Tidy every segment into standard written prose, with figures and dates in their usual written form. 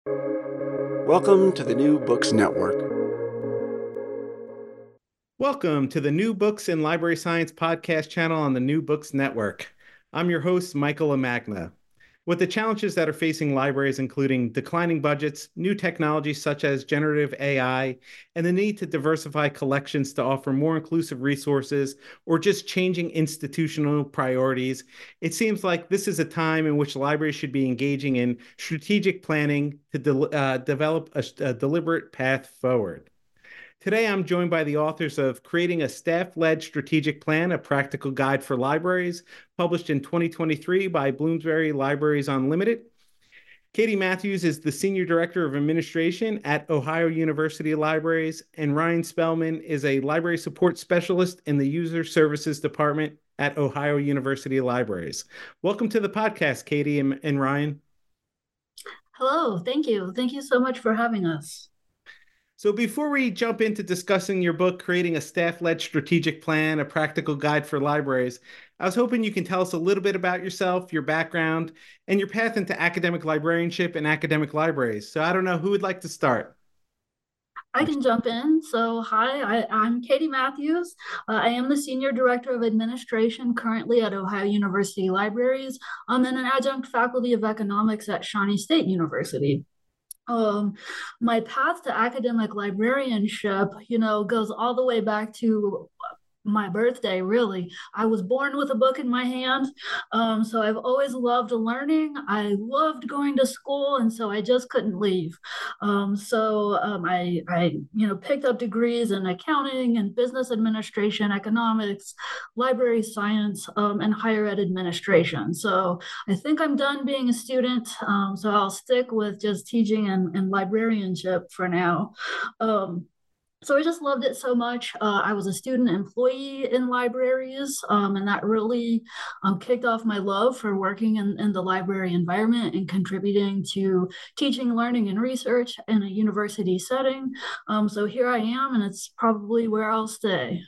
Welcome to the New Books Network. Welcome to the New Books in Library Science podcast channel on the New Books Network. I'm your host, Michael Amagna. With the challenges that are facing libraries, including declining budgets, new technologies such as generative AI, and the need to diversify collections to offer more inclusive resources, or just changing institutional priorities, it seems like this is a time in which libraries should be engaging in strategic planning to develop a deliberate path forward. Today, I'm joined by the authors of Creating a Staff-Led Strategic Plan, a Practical Guide for Libraries, published in 2023 by Bloomsbury Libraries Unlimited. Katie Matthews is the Senior Director of Administration at Ohio University Libraries, and Ryan Spellman is a Library Support Specialist in the User Services Department at Ohio University Libraries. Welcome to the podcast, Katie and Ryan. Hello, thank you. Thank you so much for having us. So before we jump into discussing your book, Creating a Staff-Led Strategic Plan, a Practical Guide for Libraries, I was hoping you can tell us a little bit about yourself, your background, and your path into academic librarianship and academic libraries. So I don't know who would like to start. I can jump in. So, hi, I'm Katie Matthews. I am the Senior Director of Administration currently at Ohio University Libraries. I'm an adjunct faculty of economics at Shawnee State University. My path to academic librarianship, goes all the way back to my birthday, really. I was born with a book in my hand. So I've always loved learning. I loved going to school, and so I just couldn't leave. I picked up degrees in accounting and business administration, economics, library science, and higher ed administration. So I think I'm done being a student. So I'll stick with just teaching and librarianship for now. So I just loved it so much. I was a student employee in libraries, and that really kicked off my love for working in the library environment and contributing to teaching, learning, and research in a university setting. So here I am, and it's probably where I'll stay.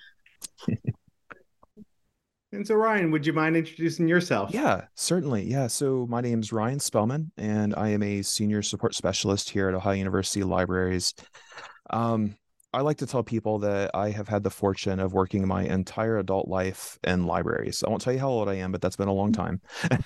And so Ryan, would you mind introducing yourself? Yeah, certainly. Yeah. So my name is Ryan Spellman, and I am a senior support specialist here at Ohio University Libraries. Um, I like to tell people that I have had the fortune of working my entire adult life in libraries. I won't tell you how old I am, but that's been a long time.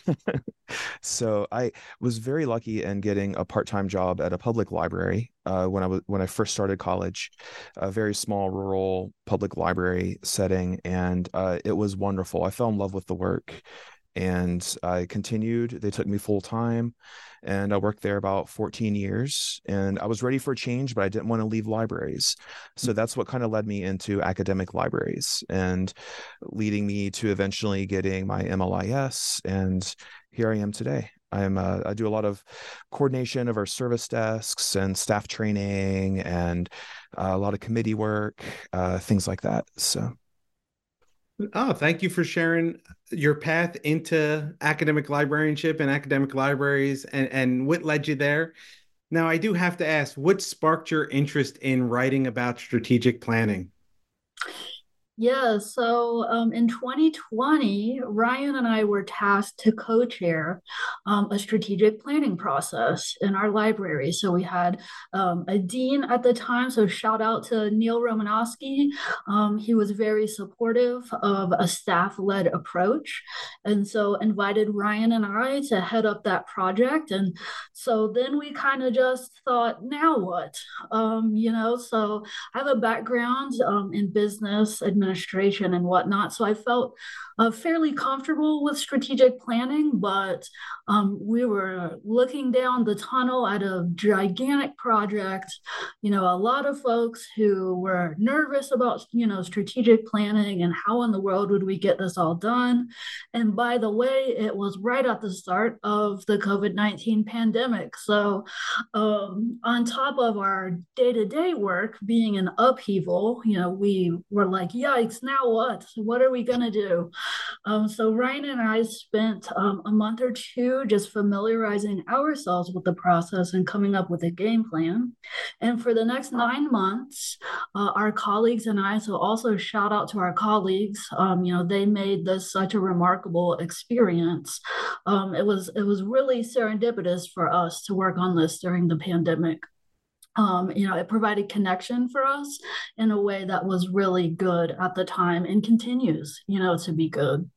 So I was very lucky in getting a part-time job at a public library when I first started college, a very small rural public library setting, and it was wonderful. I fell in love with the work. And I continued. They took me full time, and I worked there about 14 years. And I was ready for a change, but I didn't want to leave libraries. So that's what kind of led me into academic libraries and leading me to eventually getting my MLIS. And here I am today. I do a lot of coordination of our service desks and staff training and a lot of committee work, things like that. So. Oh, thank you for sharing your path into academic librarianship and academic libraries and what led you there. Now, I do have to ask, what sparked your interest in writing about strategic planning? Yeah, so in 2020, Ryan and I were tasked to co-chair a strategic planning process in our library. So we had a dean at the time, so shout out to Neil Romanowski. He was very supportive of a staff-led approach, and so invited Ryan and I to head up that project. And so then we kind of just thought, now what? So I have a background in business administration and whatnot, so I felt fairly comfortable with strategic planning, but we were looking down the tunnel at a gigantic project. A lot of folks who were nervous about, strategic planning and how in the world would we get this all done. And by the way, it was right at the start of the COVID-19 pandemic. So on top of our day-to-day work being an upheaval, we were like, yikes, now what? What are we going to do? So Ryan and I spent a month or two just familiarizing ourselves with the process and coming up with a game plan. And for the next 9 months, our colleagues and I, so also shout out to our colleagues, they made this such a remarkable experience. It was really serendipitous for us to work on this during the pandemic. It provided connection for us in a way that was really good at the time and continues, to be good.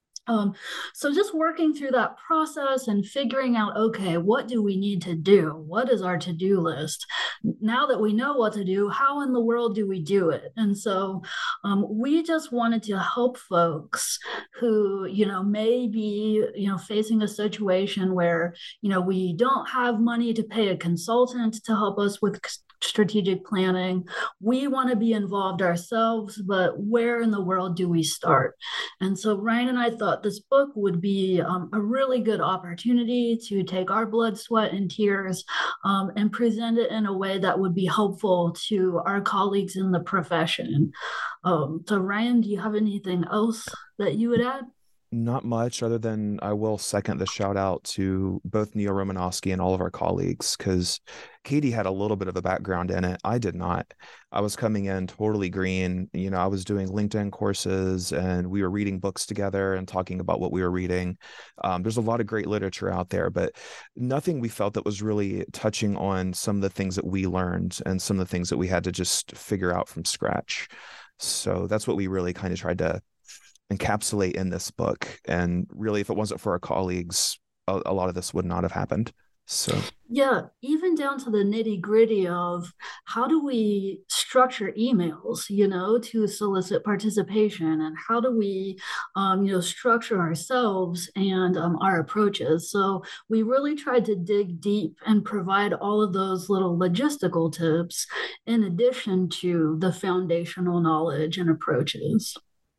So just working through that process and figuring out, okay, what do we need to do? What is our to-do list? Now that we know what to do, how in the world do we do it? And so we just wanted to help folks who, may be, facing a situation where, we don't have money to pay a consultant to help us with strategic planning. We want to be involved ourselves, but where in the world do we start? And so Ryan and I thought this book would be a really good opportunity to take our blood, sweat, and tears and present it in a way that would be helpful to our colleagues in the profession. So Ryan, do you have anything else that you would add? Not much, other than I will second the shout out to both Neil Romanowski and all of our colleagues, because Katie had a little bit of a background in it. I did not. I was coming in totally green. I was doing LinkedIn courses and we were reading books together and talking about what we were reading. There's a lot of great literature out there, but nothing we felt that was really touching on some of the things that we learned and some of the things that we had to just figure out from scratch. So that's what we really kind of tried to encapsulate in this book. And really, if it wasn't for our colleagues, a lot of this would not have happened. So yeah, even down to the nitty gritty of how do we structure emails, to solicit participation, and how do we, structure ourselves and our approaches. So we really tried to dig deep and provide all of those little logistical tips in addition to the foundational knowledge and approaches.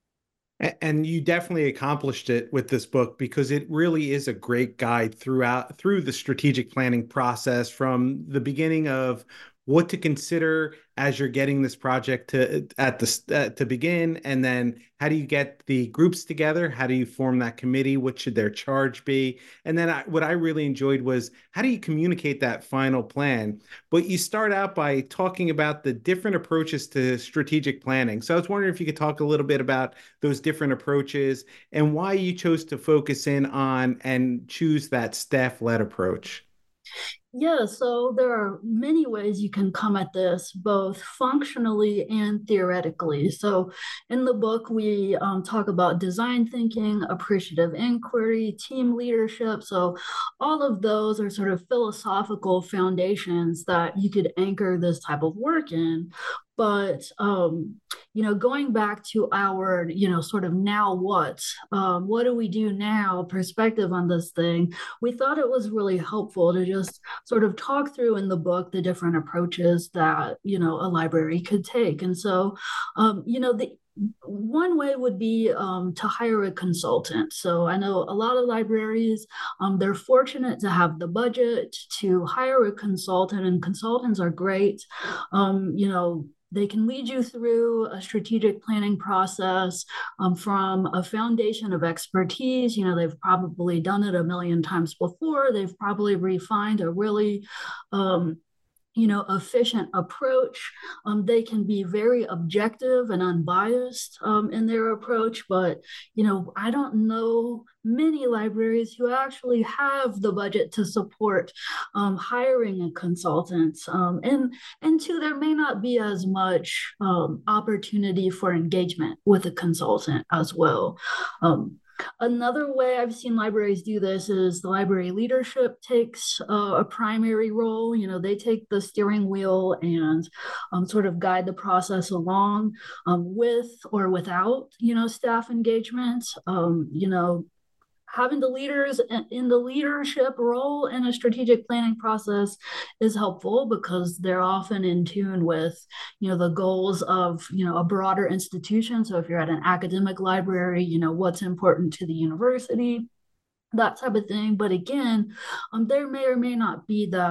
And you definitely accomplished it with this book, because it really is a great guide through the strategic planning process, from the beginning of what to consider as you're getting this project to begin, and then how do you get the groups together? How do you form that committee? What should their charge be? And then what I really enjoyed was, how do you communicate that final plan? But you start out by talking about the different approaches to strategic planning. So I was wondering if you could talk a little bit about those different approaches and why you chose to focus in on and choose that staff-led approach. Yeah, so there are many ways you can come at this, both functionally and theoretically. So in the book, we talk about design thinking, appreciative inquiry, team leadership. So all of those are sort of philosophical foundations that you could anchor this type of work in. But, going back to our, sort of now what do we do now perspective on this thing, we thought it was really helpful to just sort of talk through in the book the different approaches that, a library could take. And so, the one way would be to hire a consultant. So I know a lot of libraries, they're fortunate to have the budget to hire a consultant, and consultants are great. They can lead you through a strategic planning process from a foundation of expertise. They've probably done it a million times before. They've probably refined a really efficient approach. They can be very objective and unbiased in their approach, but, I don't know many libraries who actually have the budget to support hiring a consultant. And two, there may not be as much opportunity for engagement with a consultant as well. Another way I've seen libraries do this is the library leadership takes a primary role. They take the steering wheel and sort of guide the process along with or without, staff engagement. Having the leaders in the leadership role in a strategic planning process is helpful, because they're often in tune with, the goals of, a broader institution. So if you're at an academic library, what's important to the university, that type of thing. But again, there may or may not be that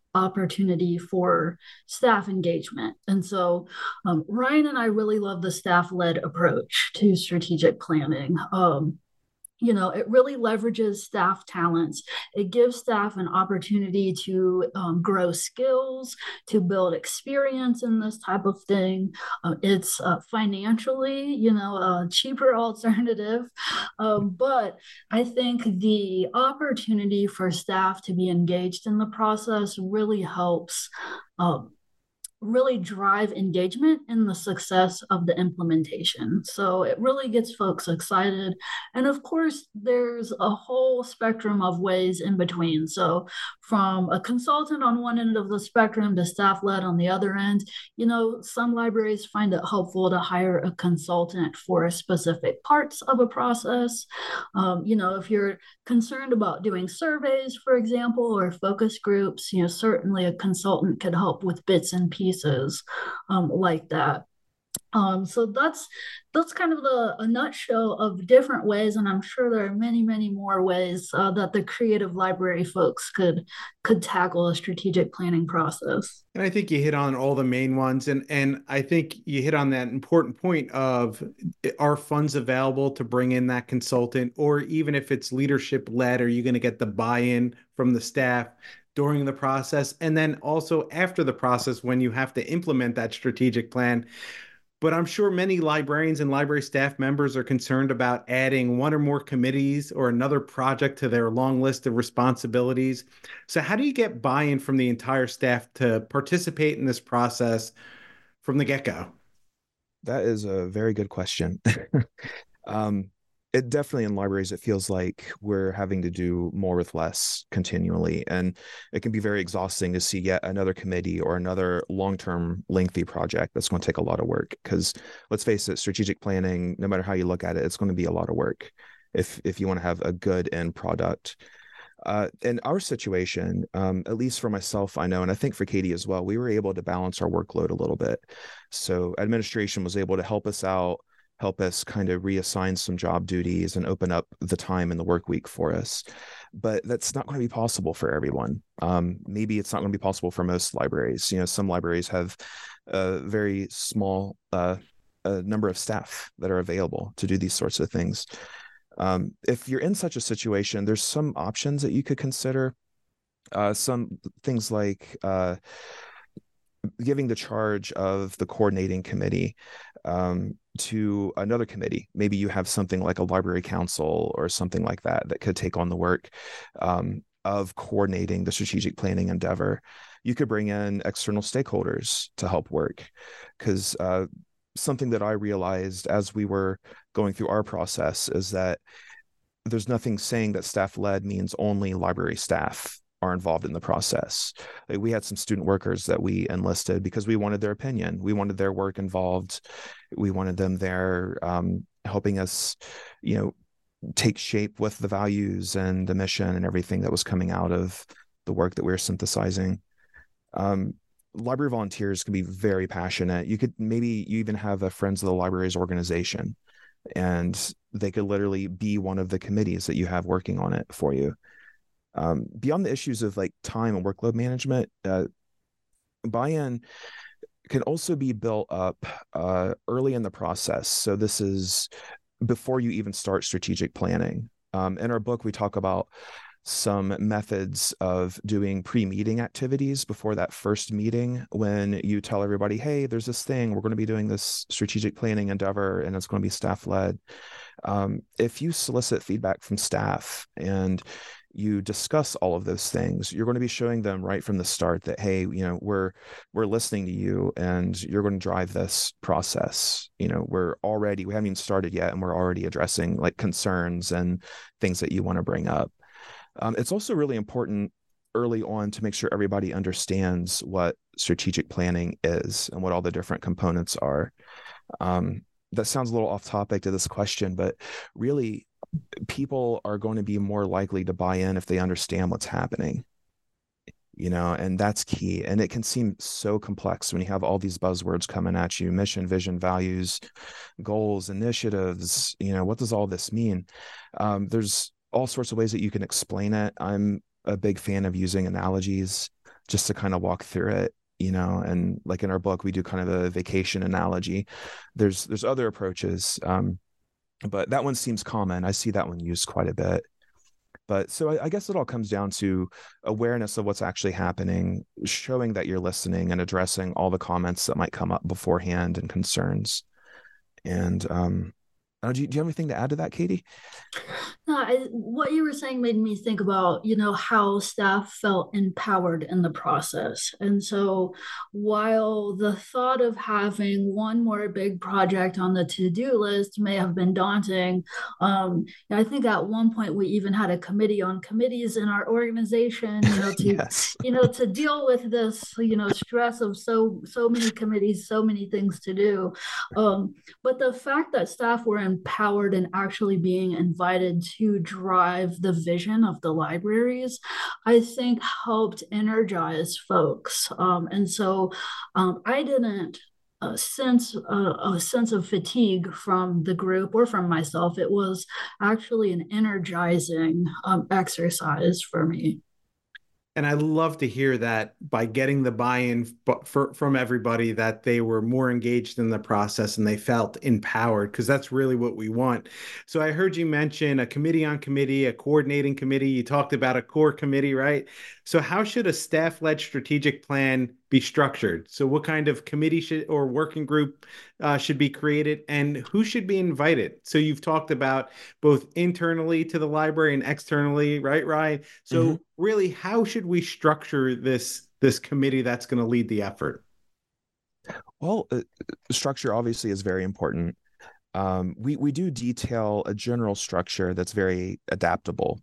opportunity for staff engagement. And so Ryan and I really love the staff-led approach to strategic planning. It really leverages staff talents. It gives staff an opportunity to grow skills, to build experience in this type of thing. It's financially, a cheaper alternative. But I think the opportunity for staff to be engaged in the process really helps really drive engagement in the success of the implementation. So it really gets folks excited. And of course, there's a whole spectrum of ways in between. So from a consultant on one end of the spectrum to staff-led on the other end, some libraries find it helpful to hire a consultant for specific parts of a process. If you're concerned about doing surveys, for example, or focus groups, certainly a consultant could help with bits and pieces like that. So that's kind of a nutshell of different ways, and I'm sure there are many, many more ways that the creative library folks could tackle a strategic planning process. And I think you hit on all the main ones, and I think you hit on that important point of, are funds available to bring in that consultant, or even if it's leadership led, are you going to get the buy-in from the staff during the process, and then also after the process when you have to implement that strategic plan. But I'm sure many librarians and library staff members are concerned about adding one or more committees or another project to their long list of responsibilities. So how do you get buy-in from the entire staff to participate in this process from the get-go? That is a very good question. It definitely, in libraries, it feels like we're having to do more with less continually. And it can be very exhausting to see yet another committee or another long-term lengthy project that's going to take a lot of work. Because let's face it, strategic planning, no matter how you look at it, it's going to be a lot of work if you want to have a good end product. In our situation, at least for myself, I know, and I think for Katie as well, we were able to balance our workload a little bit. So administration was able to help us out, help us kind of reassign some job duties and open up the time in the work week for us. But that's not going to be possible for everyone. Maybe it's not going to be possible for most libraries. Some libraries have a very small number of staff that are available to do these sorts of things. If you're in such a situation, there's some options that you could consider. Some things like giving the charge of the coordinating committee to another committee. Maybe you have something like a library council or something like that could take on the work of coordinating the strategic planning endeavor. You could bring in external stakeholders to help work, because something that I realized as we were going through our process is that there's nothing saying that staff-led means only library staff are involved in the process. Like, we had some student workers that we enlisted because we wanted their opinion. We wanted their work involved. We wanted them there helping us, take shape with the values and the mission and everything that was coming out of the work that we were synthesizing. Library volunteers can be very passionate. You even have a Friends of the Libraries organization, and they could literally be one of the committees that you have working on it for you. Beyond the issues of like time and workload management, buy-in can also be built up early in the process. So this is before you even start strategic planning. In our book, we talk about some methods of doing pre-meeting activities before that first meeting, when you tell everybody, hey, there's this thing, we're going to be doing this strategic planning endeavor, and it's going to be staff-led. If you solicit feedback from staff and you discuss all of those things, you're going to be showing them right from the start that, hey, we're listening to you and you're going to drive this process. We haven't even started yet, and we're already addressing like concerns and things that you want to bring up. It's also really important early on to make sure everybody understands what strategic planning is and what all the different components are. That sounds a little off topic to this question, but really, people are going to be more likely to buy in if they understand what's happening, and that's key. And it can seem so complex when you have all these buzzwords coming at you: mission, vision, values, goals, initiatives. What does all this mean? There's all sorts of ways that you can explain it. I'm a big fan of using analogies just to kind of walk through it, and like in our book, we do kind of a vacation analogy. There's other approaches, but that one seems common. I see that one used quite a bit. But so I guess it all comes down to awareness of what's actually happening, showing that you're listening and addressing all the comments that might come up beforehand and concerns. And do you have anything to add to that, Katie? No, what you were saying made me think about, how staff felt empowered in the process. And so while the thought of having one more big project on the to-do list may have been daunting, I think at one point we even had a committee on committees in our organization, to Yes. to deal with this, stress of so many committees, so many things to do. But the fact that staff were empowered and actually being invited to drive the vision of the libraries, I think helped energize folks. And so I didn't sense a sense of fatigue from the group or from myself. It was actually an energizing exercise for me. And I love to hear that by getting the buy-in from everybody, that they were more engaged in the process and they felt empowered, because that's really what we want. So I heard you mention a committee on committee, a coordinating committee. You talked about a core committee, right? So how should a staff-led strategic plan be structured? So what kind of committee or working group should be created, and who should be invited? So you've talked about both internally to the library and externally, right, Ryan? So really, how should we structure this committee that's going to lead the effort? Well, structure obviously is very important. We do detail a general structure that's very adaptable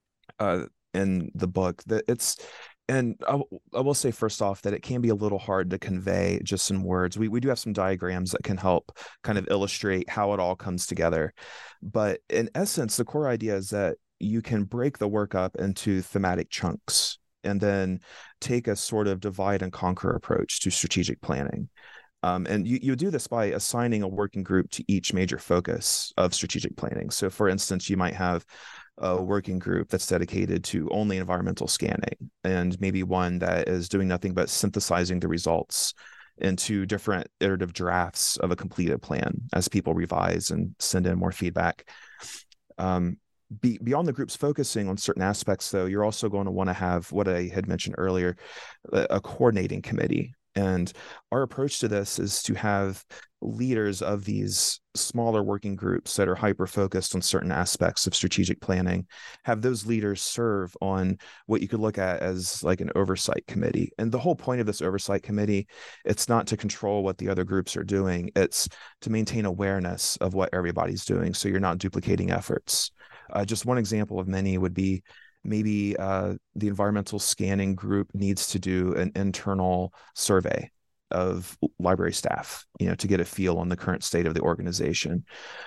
in the book. And I will say first off that it can be a little hard to convey just in words. We do have some diagrams that can help kind of illustrate how it all comes together. But in essence, the core idea is that you can break the work up into thematic chunks and then take a sort of divide and conquer approach to strategic planning. And you do this by assigning a working group to each major focus of strategic planning. So for instance, you might have a working group that's dedicated to only environmental scanning, and maybe one that is doing nothing but synthesizing the results into different iterative drafts of a completed plan as people revise and send in more feedback. Beyond the groups focusing on certain aspects, though, you're also going to want to have what I had mentioned earlier, a coordinating committee. And our approach to this is to have leaders of these smaller working groups that are hyper-focused on certain aspects of strategic planning, have those leaders serve on what you could look at as like an oversight committee. And the whole point of this oversight committee, it's not to control what the other groups are doing, it's to maintain awareness of what everybody's doing, so you're not duplicating efforts. Just one example of many would be maybe the environmental scanning group needs to do an internal survey of library staff, to get a feel on the current state of the organization.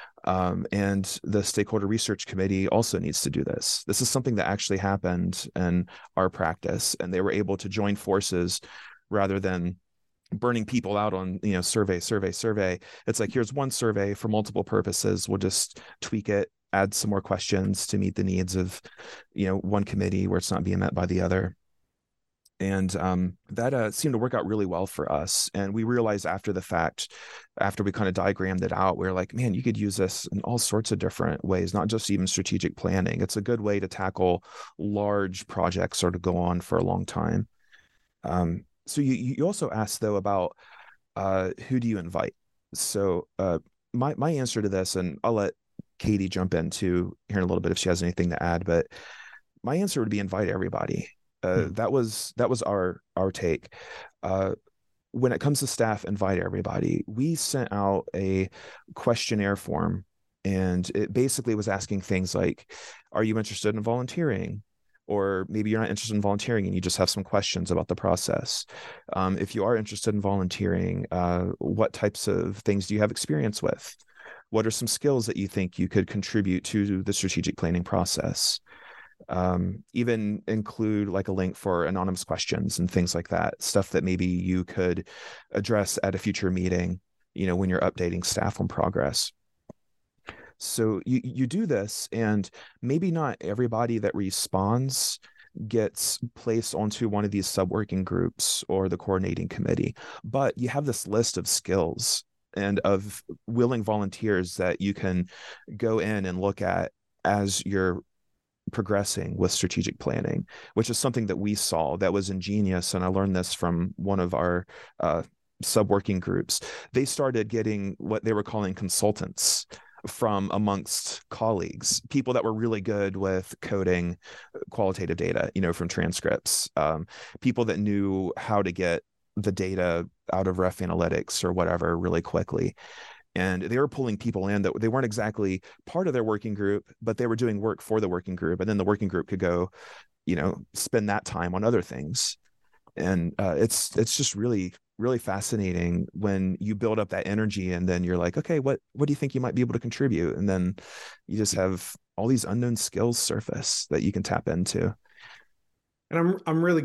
And the stakeholder research committee also needs to do this. This is something that actually happened in our practice, and they were able to join forces rather than burning people out on, survey. It's like, here's one survey for multiple purposes. We'll just tweak it, add some more questions to meet the needs of, one committee where it's not being met by the other. And that seemed to work out really well for us. And we realized after the fact, after we kind of diagrammed it out, we were like, man, you could use this in all sorts of different ways, not just even strategic planning. It's a good way to tackle large projects or to go on for a long time. So you also asked, though, about who do you invite? So my answer to this, and I'll let Katie jump in too here in a little bit if she has anything to add, but my answer would be invite everybody. That was our take. When it comes to staff, invite everybody. We sent out a questionnaire form, and it basically was asking things like, are you interested in volunteering? Or maybe you're not interested in volunteering and you just have some questions about the process. If you are interested in volunteering, what types of things do you have experience with? What are some skills that you think you could contribute to the strategic planning process? Even include like a link for anonymous questions and things like that, stuff that maybe you could address at a future meeting, when you're updating staff on progress. So you do this, and maybe not everybody that responds gets placed onto one of these sub-working groups or the coordinating committee, but you have this list of skills and of willing volunteers that you can go in and look at as you're progressing with strategic planning, which is something that we saw that was ingenious. And I learned this from one of our sub-working groups. They started getting what they were calling consultants from amongst colleagues, people that were really good with coding qualitative data, from transcripts, people that knew how to get the data out of Ref Analytics or whatever really quickly. And they were pulling people in that they weren't exactly part of their working group, but they were doing work for the working group. And then the working group could go, spend that time on other things. And it's just really, really fascinating when you build up that energy and then you're like, okay, what do you think you might be able to contribute? And then you just have all these unknown skills surface that you can tap into. And I'm really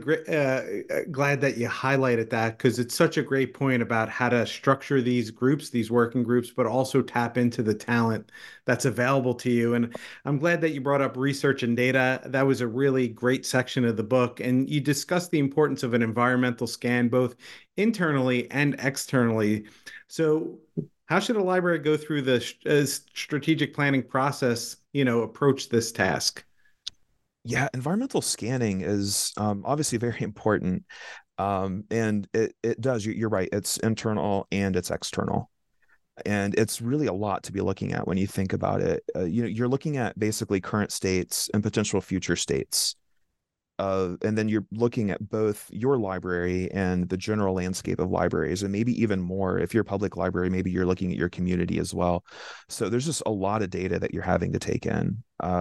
glad that you highlighted that, because it's such a great point about how to structure these groups, these working groups, but also tap into the talent that's available to you. And I'm glad that you brought up research and data. That was a really great section of the book. And you discussed the importance of an environmental scan, both internally and externally. So how should a library go through the strategic planning process, approach this task? Yeah, environmental scanning is obviously very important. And it does, you're right, it's internal and it's external. And it's really a lot to be looking at when you think about it. You're looking at basically current states and potential future states. And then you're looking at both your library and the general landscape of libraries, and maybe even more. If you're a public library, maybe you're looking at your community as well. So there's just a lot of data that you're having to take in.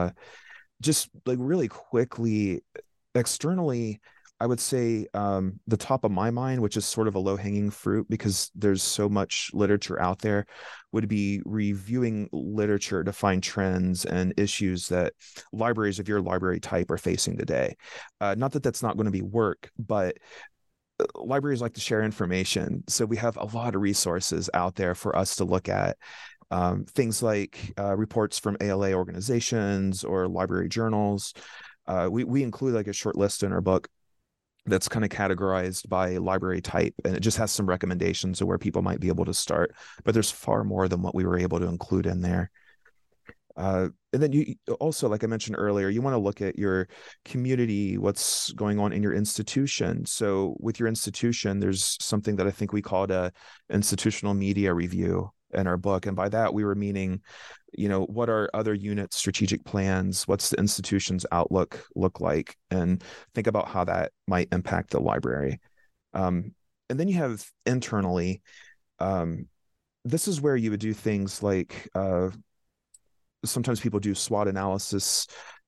Just like really quickly, externally, I would say the top of my mind, which is sort of a low-hanging fruit because there's so much literature out there, would be reviewing literature to find trends and issues that libraries of your library type are facing today. Not that that's not going to be work, but libraries like to share information. So we have a lot of resources out there for us to look at. Things like reports from ALA organizations or library journals. We include like a short list in our book that's kind of categorized by library type, and it just has some recommendations of where people might be able to start. But there's far more than what we were able to include in there. And then you also, like I mentioned earlier, you want to look at your community, what's going on in your institution. So with your institution, there's something that I think we called a institutional media review in our book. And by that, we were meaning, what are other units' strategic plans? What's the institution's outlook look like? And think about how that might impact the library. And then you have internally, this is where you would do things like, sometimes people do SWOT analyses.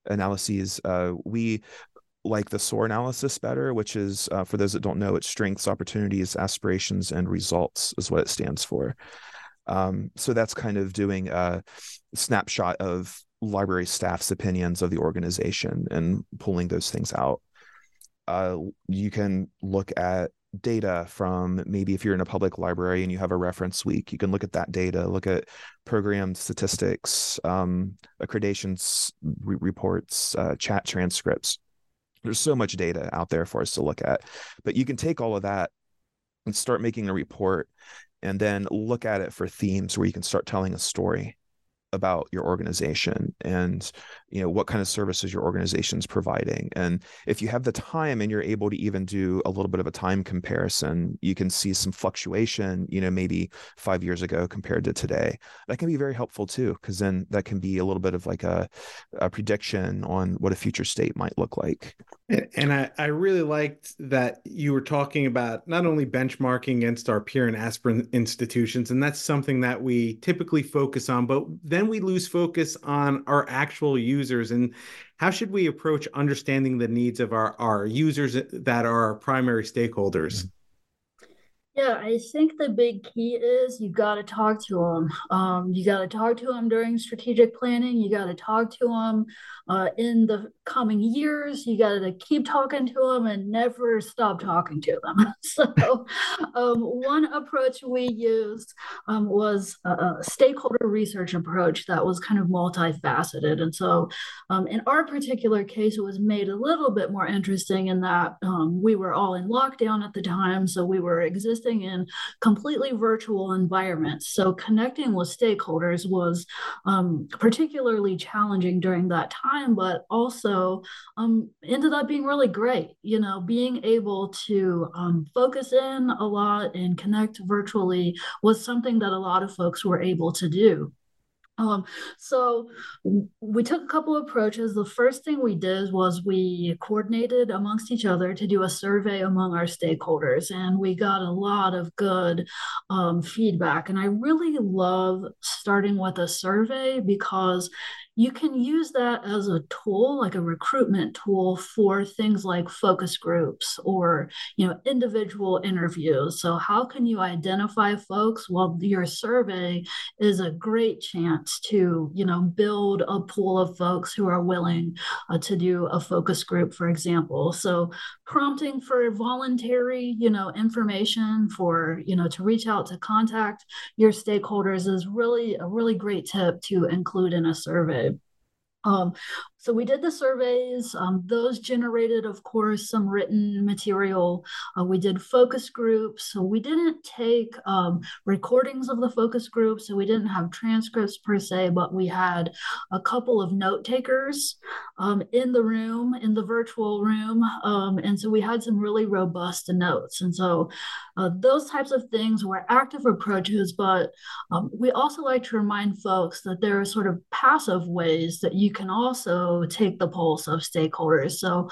We like the SOAR analysis better, which is, for those that don't know, it's strengths, opportunities, aspirations, and results is what it stands for. So that's kind of doing a snapshot of library staff's opinions of the organization and pulling those things out. You can look at data from, maybe if you're in a public library and you have a reference week, you can look at that data, look at program statistics, accreditations reports, chat transcripts. There's so much data out there for us to look at, but you can take all of that and start making a report, and then look at it for themes where you can start telling a story about your organization and what kind of services your organization's providing. And if you have the time and you're able to even do a little bit of a time comparison, you can see some fluctuation, maybe 5 years ago compared to today. That can be very helpful too, because then that can be a little bit of like a prediction on what a future state might look like. And I really liked that you were talking about not only benchmarking against our peer and aspirant institutions, and that's something that we typically focus on, but then we lose focus on our actual users. And how should we approach understanding the needs of our users that are our primary stakeholders? Yeah, I think the big key is you got to talk to them. You got to talk to them during strategic planning. You got to talk to them in the coming years. You got to keep talking to them and never stop talking to them. So, one approach we used was a stakeholder research approach that was kind of multifaceted. And so, in our particular case, it was made a little bit more interesting in that we were all in lockdown at the time. So, we were existing in completely virtual environments. So connecting with stakeholders was particularly challenging during that time, but also ended up being really great. You know, being able to focus in a lot and connect virtually was something that a lot of folks were able to do. Um, so we took a couple of approaches. The first thing we did was we coordinated amongst each other to do a survey among our stakeholders, and we got a lot of good feedback. And I really love starting with a survey because you can use that as a tool, like a recruitment tool for things like focus groups or, you know, individual interviews. So how can you identify folks? Well, your survey is a great chance to, you know, build a pool of folks who are willing to do a focus group, for example. So prompting for voluntary, you know, information for, you know, to reach out to contact your stakeholders is really a really great tip to include in a survey. Um, so we did the surveys. Those generated, of course, some written material. We did focus groups. So we didn't take recordings of the focus groups. So we didn't have transcripts per se, but we had a couple of note takers in the room, in the virtual room. And so we had some really robust notes. And so those types of things were active approaches, but we also like to remind folks that there are sort of passive ways that you can also take the pulse of stakeholders. So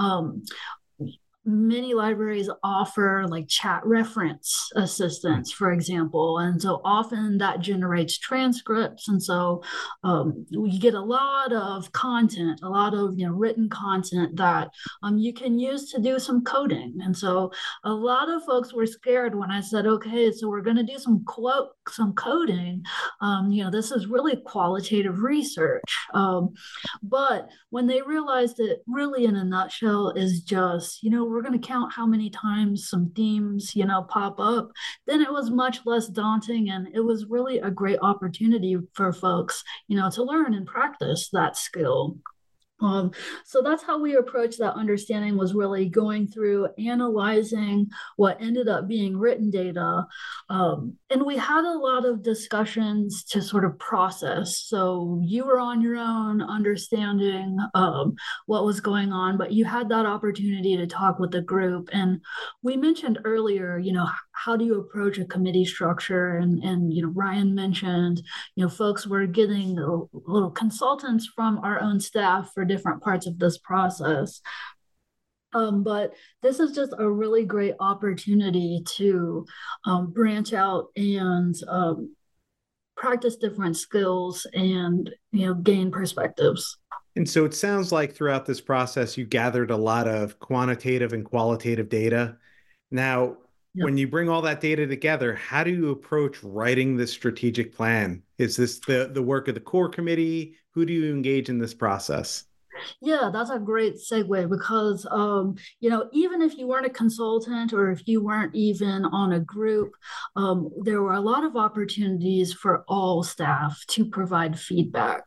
many libraries offer like chat reference assistance, for example. And so often that generates transcripts. And so you get a lot of content, a lot of, you know, written content that you can use to do some coding. And so a lot of folks were scared when I said, okay, so we're going to do some coding. You know, this is really qualitative research. But when they realized it really in a nutshell is just, you know, we're going to count how many times some themes, you know, pop up, then it was much less daunting. And it was really a great opportunity for folks, you know, to learn and practice that skill. So that's how we approached that understanding, was really going through analyzing what ended up being written data. And we had a lot of discussions to sort of process. So you were on your own understanding what was going on, but you had that opportunity to talk with the group. And we mentioned earlier, you know, how do you approach a committee structure? And you know, Ryan mentioned, you know, folks were getting little consultants from our own staff for different parts of this process. But this is just a really great opportunity to branch out and practice different skills and, you know, gain perspectives. And so it sounds like throughout this process, you gathered a lot of quantitative and qualitative data. Now, when you bring all that data together, how do you approach writing the strategic plan? Is this the work of the core committee? Who do you engage in this process? Yeah, that's a great segue because, you know, even if you weren't a consultant or if you weren't even on a group, there were a lot of opportunities for all staff to provide feedback.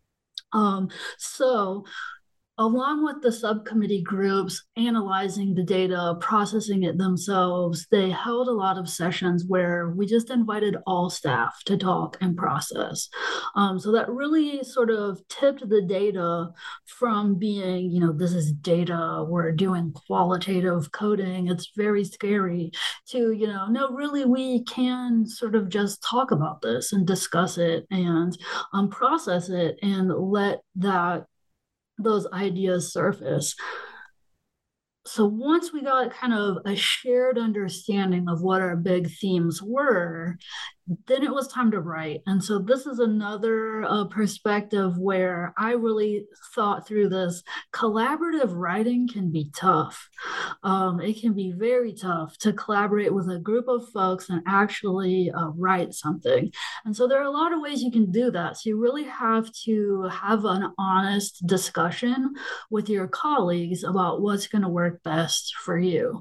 So along with the subcommittee groups analyzing the data, processing it themselves, they held a lot of sessions where we just invited all staff to talk and process. So that really sort of tipped the data from being, you know, this is data, we're doing qualitative coding, it's very scary, to, you know, no, really, we can sort of just talk about this and discuss it and process it and let those ideas surface. so once we got kind of a shared understanding of what our big themes were, then it was time to write. And so this is another perspective where I really thought through this. Collaborative writing can be tough. It can be very tough to collaborate with a group of folks and actually write something. And so there are a lot of ways you can do that. So you really have to have an honest discussion with your colleagues about what's going to work best for you.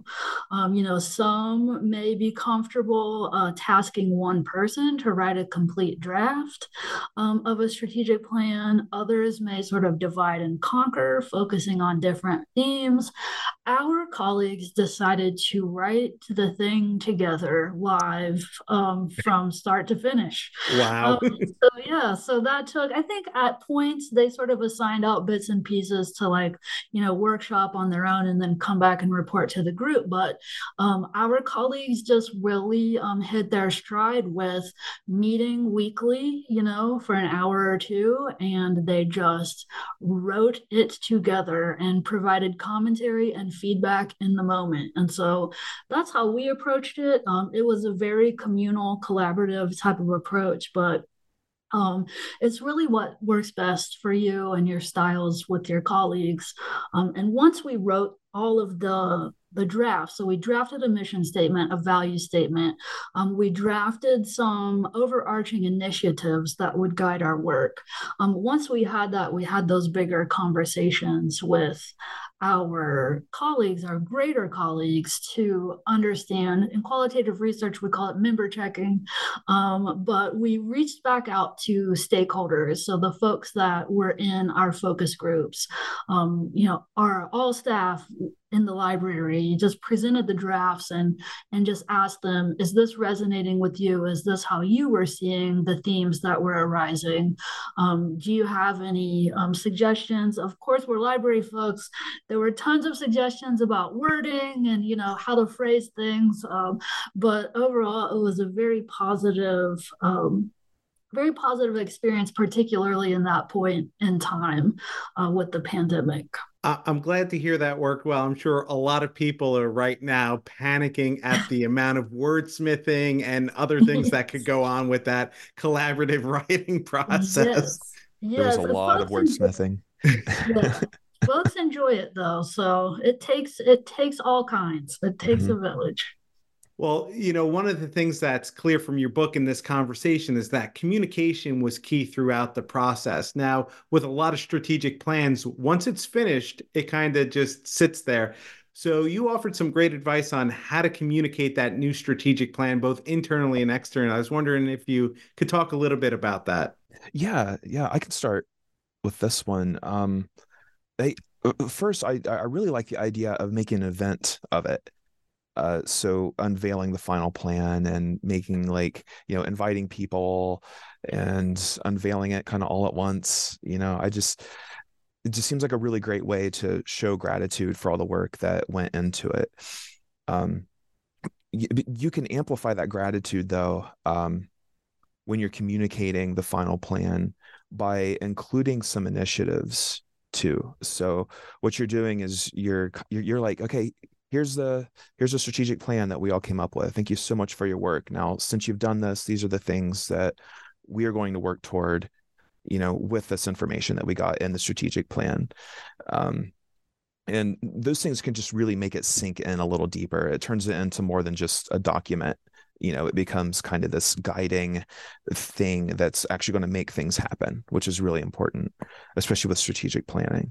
Some may be comfortable tasking one person to write a complete draft of a strategic plan. Others may sort of divide and conquer, focusing on different themes. Our colleagues decided to write the thing together live from start to finish. Wow. So that took, I think at points they sort of assigned out bits and pieces to workshop on their own and then come back and report to the group. But our colleagues just really hit their stride with meeting weekly, for an hour or two, and they just wrote it together and provided commentary and feedback in the moment. And so that's how we approached it. It was a very communal, collaborative type of approach, but it's really what works best for you and your styles with your colleagues. And once we wrote all of the draft, so we drafted a mission statement, a value statement. We drafted some overarching initiatives that would guide our work. Once we had that, we had those bigger conversations with our colleagues, our greater colleagues, to understand. In qualitative research, we call it member checking, but we reached back out to stakeholders. So the folks that were in our focus groups, are all staff in the library, just presented the drafts and just asked them, is this resonating with you? Is this how you were seeing the themes that were arising? Do you have any suggestions? Of course, we're library folks. There were tons of suggestions about wording and, how to phrase things. But overall, it was a very positive experience, particularly in that point in time with the pandemic. I'm glad to hear that worked well. I'm sure a lot of people are right now panicking at the amount of wordsmithing and other things that could go on with that collaborative writing process. Yes. There was a lot of wordsmithing. Yeah. Folks enjoy it though, so it takes all kinds. It takes a village. Well, one of the things that's clear from your book in this conversation is that communication was key throughout the process. Now, with a lot of strategic plans, once it's finished, it kind of just sits there. So you offered some great advice on how to communicate that new strategic plan, both internally and externally. I was wondering if you could talk a little bit about that. Yeah, I can start with this one. First, I really like the idea of making an event of it. So unveiling the final plan and making inviting people and unveiling it kind of all at once, it just seems like a really great way to show gratitude for all the work that went into it. You can amplify that gratitude though, when you're communicating the final plan by including some initiatives too. So what you're doing is you're like, okay, here's a strategic plan that we all came up with. Thank you so much for your work. Now, since you've done this, these are the things that we are going to work toward, with this information that we got in the strategic plan. And those things can just really make it sink in a little deeper. It turns it into more than just a document. It becomes kind of this guiding thing that's actually going to make things happen, which is really important, especially with strategic planning.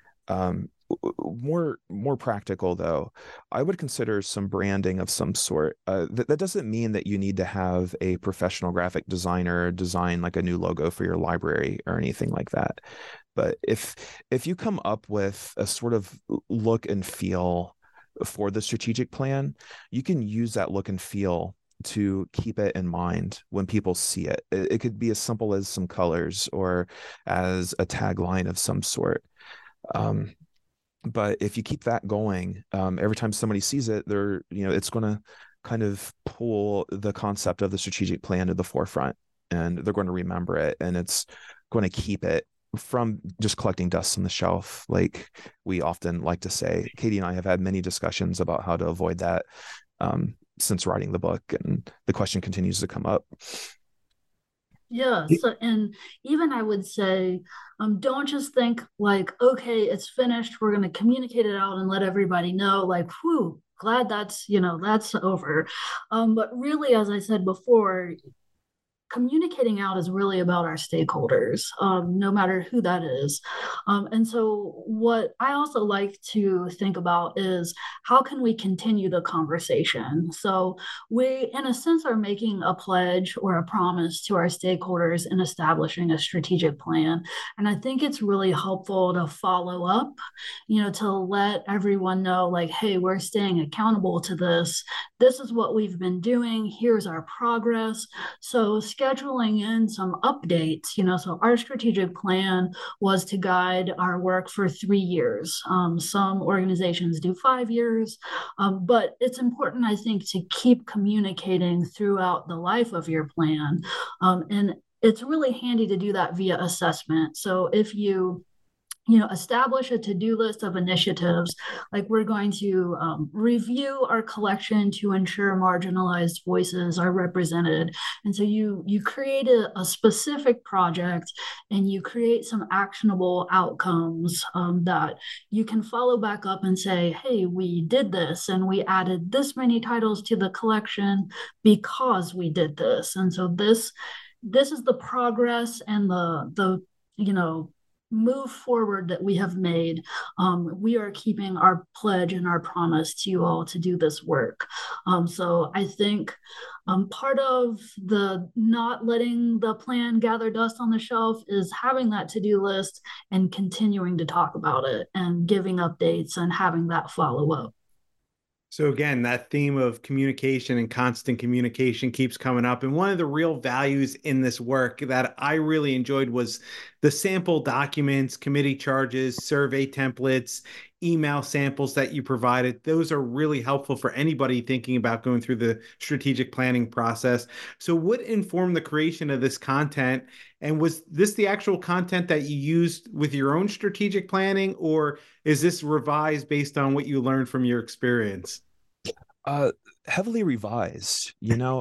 More practical though, I would consider some branding of some sort. That doesn't mean that you need to have a professional graphic designer design like a new logo for your library or anything like that. But if you come up with a sort of look and feel for the strategic plan, you can use that look and feel to keep it in mind when people see it. It could be as simple as some colors or as a tagline of some sort. But if you keep that going, every time somebody sees it, it's going to kind of pull the concept of the strategic plan to the forefront, and they're going to remember it, and it's going to keep it from just collecting dust on the shelf. Like we often like to say, Katie and I have had many discussions about how to avoid that since writing the book, and the question continues to come up. Yeah, so and even I would say, don't just think like, okay, it's finished. We're going to communicate it out and let everybody know, like, whew, glad that's over. But really, as I said before, communicating out is really about our stakeholders, no matter who that is. And so, what I also like to think about is how can we continue the conversation? So, we, in a sense, are making a pledge or a promise to our stakeholders in establishing a strategic plan. And I think it's really helpful to follow up, to let everyone know, like, hey, we're staying accountable to this. This is what we've been doing. Here's our progress. So, scheduling in some updates, so our strategic plan was to guide our work for 3 years. Some organizations do 5 years, but it's important, I think, to keep communicating throughout the life of your plan. And it's really handy to do that via assessment. So if you establish a to-do list of initiatives. Like we're going to review our collection to ensure marginalized voices are represented. And so you create a specific project and you create some actionable outcomes that you can follow back up and say, hey, we did this and we added this many titles to the collection because we did this. And so this is the progress and the move forward that we have made. We are keeping our pledge and our promise to you all to do this work. So I think part of the not letting the plan gather dust on the shelf is having that to-do list and continuing to talk about it and giving updates and having that follow-up. So again, that theme of communication and constant communication keeps coming up. And one of the real values in this work that I really enjoyed was the sample documents, committee charges, survey templates, email samples that you provided. Those are really helpful for anybody thinking about going through the strategic planning process. So what informed the creation of this content? And was this the actual content that you used with your own strategic planning, or is this revised based on what you learned from your experience? Heavily revised,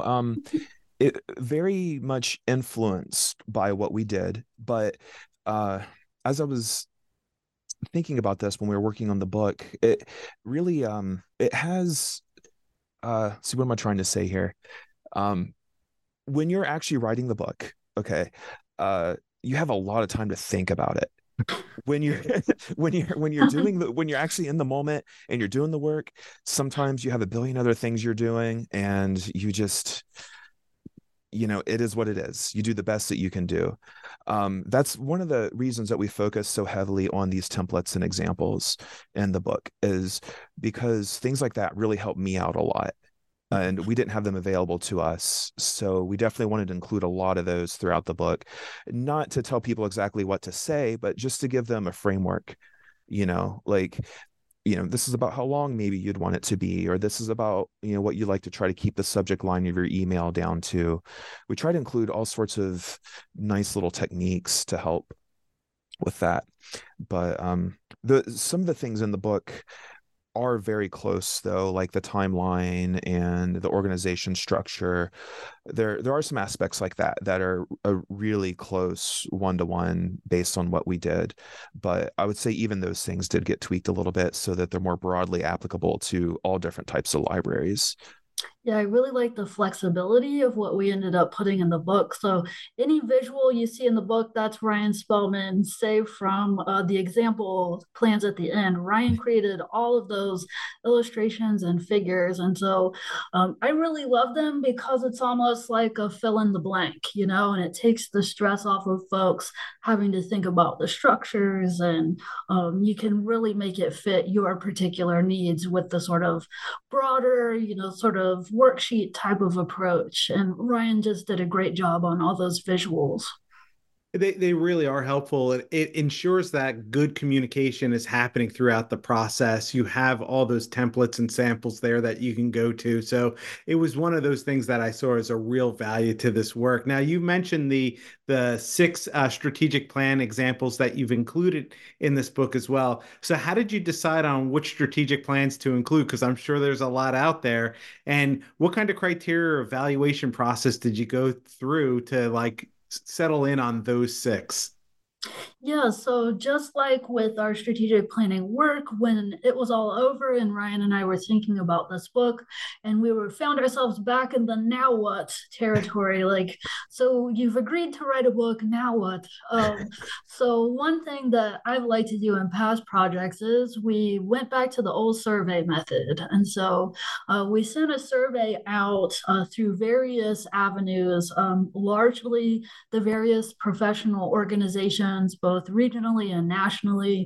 it very much influenced by what we did. But as I was thinking about this when we were working on the book, it really it has see, what am I trying to say here? When you're actually writing the book, okay, you have a lot of time to think about it. When you're when you're actually in the moment and you're doing the work, sometimes you have a billion other things you're doing, and you just, it is what it is. You do the best that you can do. That's one of the reasons that we focus so heavily on these templates and examples in the book, is because things like that really help me out a lot. And we didn't have them available to us. So we definitely wanted to include a lot of those throughout the book, not to tell people exactly what to say, but just to give them a framework, this is about how long maybe you'd want it to be, or this is about, what you like to try to keep the subject line of your email down to. We try to include all sorts of nice little techniques to help with that. But some of the things in the book are very close, though, like the timeline and the organization structure. There are some aspects like that are a really close one-to-one based on what we did. But I would say even those things did get tweaked a little bit so that they're more broadly applicable to all different types of libraries. Yeah, I really like the flexibility of what we ended up putting in the book. So any visual you see in the book, that's Ryan Spellman, save from the example plans at the end. Ryan created all of those illustrations and figures. And so I really love them because it's almost like a fill in the blank, and it takes the stress off of folks having to think about the structures, and you can really make it fit your particular needs with the sort of broader, sort of worksheet type of approach. And Ryan just did a great job on all those visuals. They really are helpful. It ensures that good communication is happening throughout the process. You have all those templates and samples there that you can go to. So it was one of those things that I saw as a real value to this work. Now, you mentioned the six strategic plan examples that you've included in this book as well. So how did you decide on which strategic plans to include? Because I'm sure there's a lot out there. And what kind of criteria or evaluation process did you go through to like settle in on those six? Yeah, so just like with our strategic planning work, when it was all over and Ryan and I were thinking about this book, and we were found ourselves back in the now what territory. Like, so you've agreed to write a book, now what? So one thing that I've liked to do in past projects is we went back to the old survey method. And so we sent a survey out through various avenues, largely the various professional organizations, both regionally and nationally.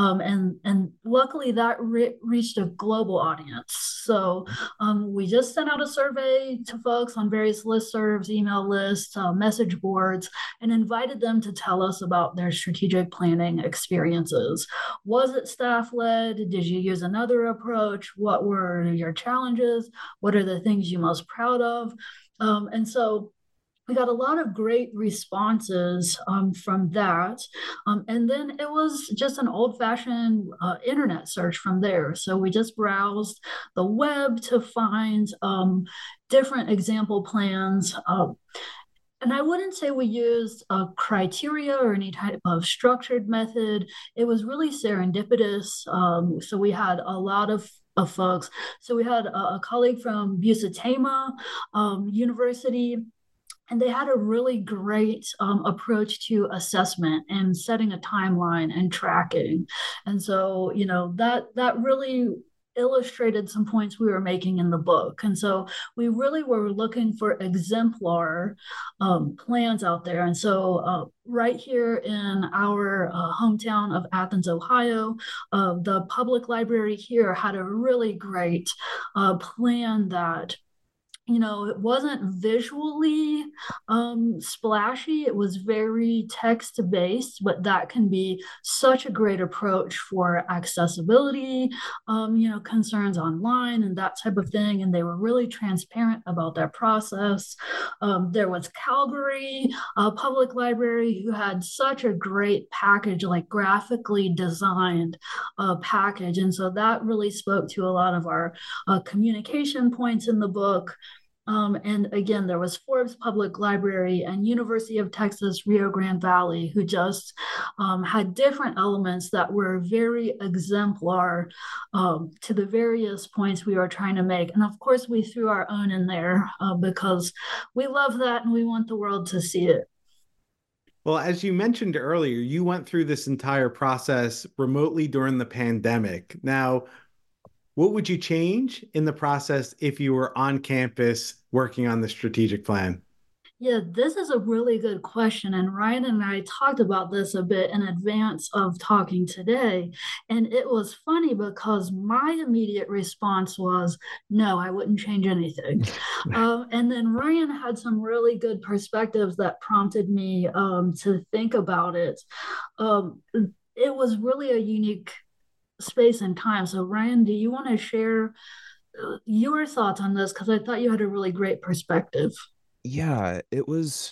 And luckily that reached a global audience. So we just sent out a survey to folks on various listservs, email lists, message boards, and invited them to tell us about their strategic planning experiences. Was it staff-led? Did you use another approach? What were your challenges? What are the things you're most proud of? And so we got a lot of great responses from that. And then it was just an old-fashioned internet search from there. So we just browsed the web to find different example plans. And I wouldn't say we used a criteria or any type of structured method. It was really serendipitous. So we had a lot of folks. So we had a colleague from Busutama University, and they had a really great approach to assessment and setting a timeline and tracking. And so, you know, that really illustrated some points we were making in the book. And so we really were looking for exemplar plans out there. And so right here in our hometown of Athens, Ohio, the public library here had a really great plan that, you know, it wasn't visually splashy. It was very text-based, but that can be such a great approach for accessibility, you know, concerns online and that type of thing. And they were really transparent about their process. There was Calgary Public Library, who had such a great package, like graphically designed package. And so that really spoke to a lot of our communication points in the book. And again, there was Forbes Public Library and University of Texas, Rio Grande Valley, who just had different elements that were very exemplar to the various points we were trying to make. And of course, we threw our own in there because we love that and we want the world to see it. Well, as you mentioned earlier, you went through this entire process remotely during the pandemic. Now, what would you change in the process if you were on campus working on the strategic plan? Yeah, this is a really good question. And Ryan and I talked about this a bit in advance of talking today. And it was funny because my immediate response was, no, I wouldn't change anything. And then Ryan had some really good perspectives that prompted me to think about it. It was really a unique space and time. So Ryan, do you want to share your thoughts on this? Because I thought you had a really great perspective. Yeah, it was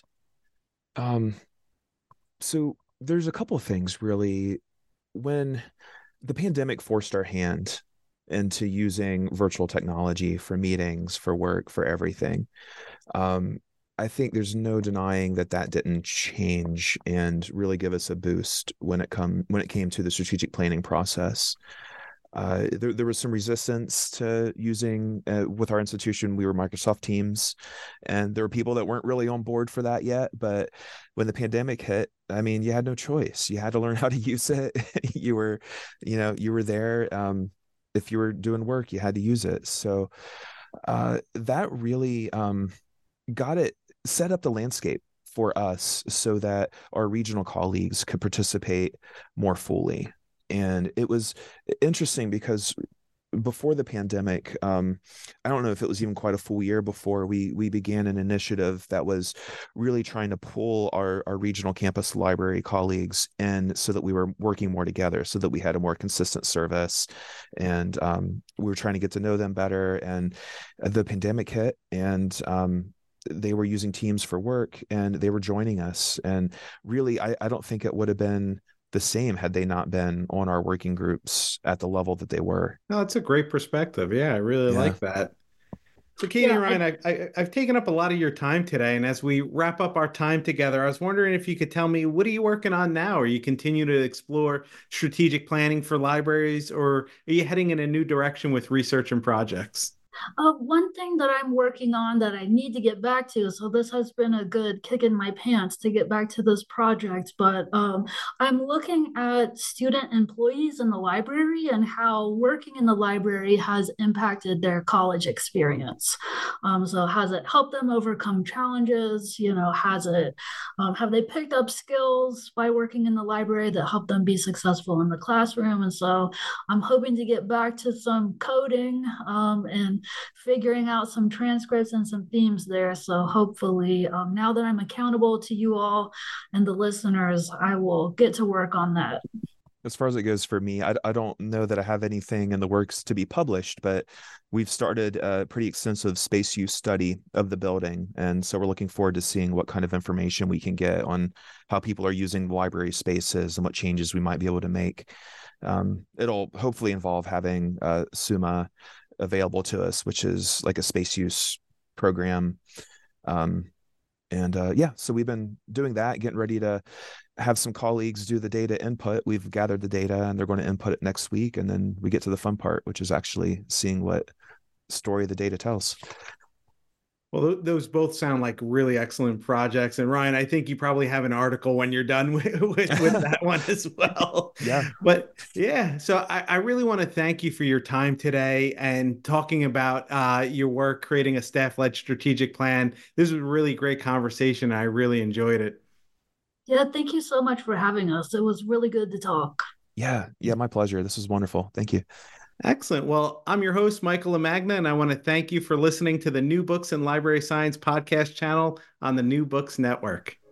so there's a couple of things really. When the pandemic forced our hand into using virtual technology for meetings, for work, for everything, I think there's no denying that didn't change and really give us a boost when it came to the strategic planning process. There was some resistance to using with our institution. We were Microsoft Teams, and there were people that weren't really on board for that yet. But when the pandemic hit, I mean, you had no choice. You had to learn how to use it. You were there. If you were doing work, you had to use it. So that really got it set up the landscape for us so that our regional colleagues could participate more fully. And it was interesting because before the pandemic, I don't know if it was even quite a full year before we began an initiative that was really trying to pull our regional campus library colleagues in so that we were working more together, so that we had a more consistent service, and we were trying to get to know them better. And the pandemic hit, and they were using Teams for work, and they were joining us. And really, I don't think it would have been the same had they not been on our working groups at the level that they were. No, that's a great perspective. Yeah, I really Yeah. like that. So, Katie and Yeah, Ryan, I've taken up a lot of your time today, and as we wrap up our time together, I was wondering if you could tell me, what are you working on now? Are you continue to explore strategic planning for libraries, or are you heading in a new direction with research and projects? one thing that I'm working on that I need to get back to, so this has been a good kick in my pants to get back to this project, but I'm looking at student employees in the library and how working in the library has impacted their college experience. So has it helped them overcome challenges? You know, have they picked up skills by working in the library that help them be successful in the classroom? And so I'm hoping to get back to some coding and figuring out some transcripts and some themes there. So hopefully, now that I'm accountable to you all and the listeners, I will get to work on that. As far as it goes for me, I don't know that I have anything in the works to be published, but we've started a pretty extensive space use study of the building. And so we're looking forward to seeing what kind of information we can get on how people are using library spaces and what changes we might be able to make. It'll hopefully involve having SUMA available to us, which is like a space use program. So we've been doing that, getting ready to have some colleagues do the data input. We've gathered the data and they're going to input it next week. And then we get to the fun part, which is actually seeing what story the data tells. Well, those both sound like really excellent projects. And Ryan, I think you probably have an article when you're done with that one as well. Yeah. But yeah, so I really want to thank you for your time today and talking about your work, creating a staff-led strategic plan. This was a really great conversation. I really enjoyed it. Yeah, thank you so much for having us. It was really good to talk. Yeah, my pleasure. This was wonderful. Thank you. Excellent. Well, I'm your host, Michael LaMagna, and I want to thank you for listening to the New Books in Library Science podcast channel on the New Books Network.